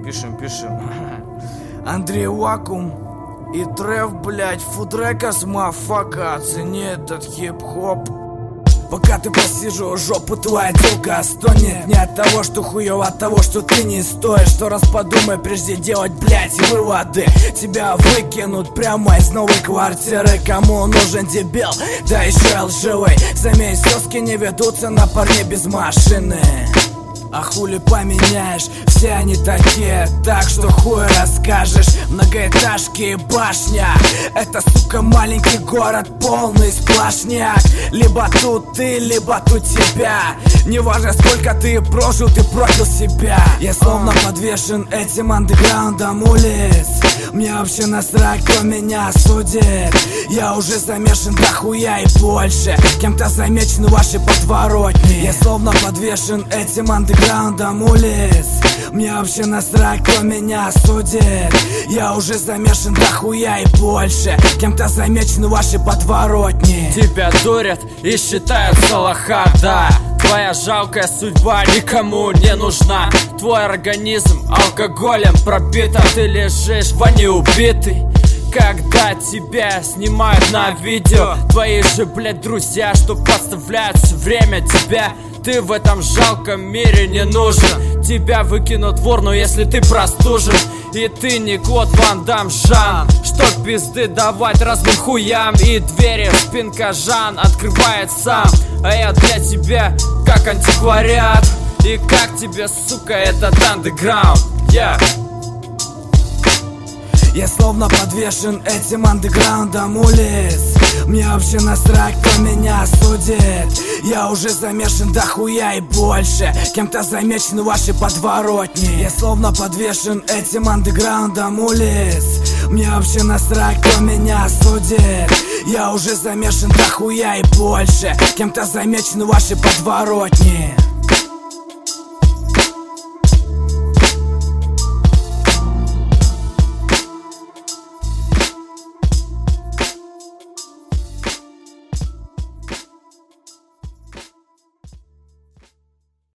Пишем. Андрей Вакуум и Трев, блять, фудрекас, мафака, оцени этот хип-хоп. Пока ты посижу, жопу твоя телка стонет. Не от того, что хуёво, от того, что ты не стоишь. Сто раз подумай, прежде делать, блять, выводы. Тебя выкинут прямо из новой квартиры. Кому нужен дебил, да еще лживый. Заметь, сёски не ведутся на парне без машины. А хули поменяешь, все они такие, так что хуй расскажешь. Многоэтажки и башня, это, сука, маленький город, полный сплошняк. Либо тут ты, либо тут тебя. Неважно, сколько ты прожил, ты проклял себя. Я словно подвешен этим андеграундом улиц. Мне вообще насрать, кто меня судит. Я уже замешан до хуя и больше. Кем-то замечен в вашей подворотне. Я словно подвешен этим андеграундом улиц. Мне вообще насрать, кто меня судит. Я уже замешан до хуя и больше. Кем-то замечен в вашей подворотне. Тебя дурят и считают лоха, да. Твоя жалкая судьба никому не нужна. Твой организм алкоголем пробит, а ты лежишь в ванне убитый. Когда тебя снимают на видео твои же, блядь, друзья, что подставляют все время тебя. Ты в этом жалком мире не нужен. Тебя выкинут в урну, если ты простужен. И ты не Клод Ван Дам Жан, чтоб пизды давать разным хуям. И двери спинка Жан открывает сам. А я для тебя как антиквариат. И как тебе, сука, этот андеграунд, yeah. Я словно подвешен этим андеграундом улиц. Мне вообще насрать, кто меня судит. Я уже замешан до хуя и больше. Кем-то замечен в вашей подворотне. Я словно подвешен этим андеграундом улиц. Мне вообще насрать, кто меня судит. Я уже замешан до хуя и больше. Кем-то замечен в вашей подворотне.